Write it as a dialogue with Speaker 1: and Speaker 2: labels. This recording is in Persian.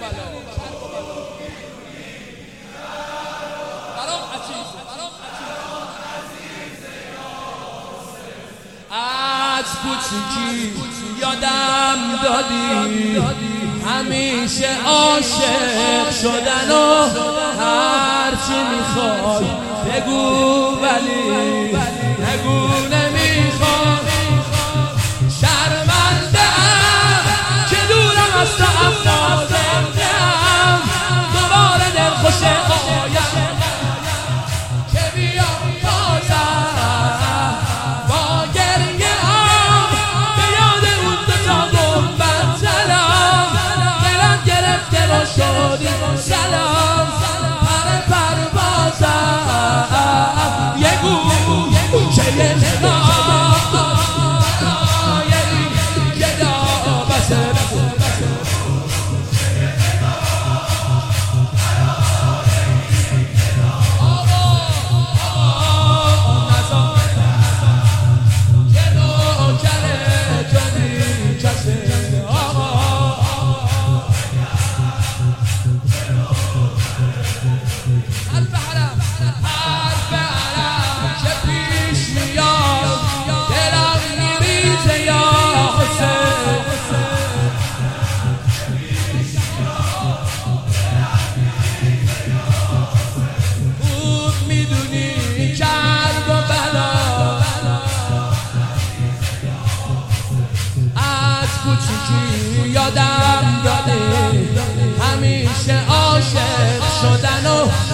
Speaker 1: از کوچیکی یادم دادی همیشه عاشق شدن و هرچی میخوای بگو ولی بگو نمیخوای. شرمنده‌ام که دورم از تو اما زنده‌ام دوباره دلخوش آیم که بیام بازم با گریه ام به یاد اون دوتا گنبد زدم. دلم گرفته و شدی سلام پر پروازم یه گوشه نگاه یادم داده همیشه عاشق شدن و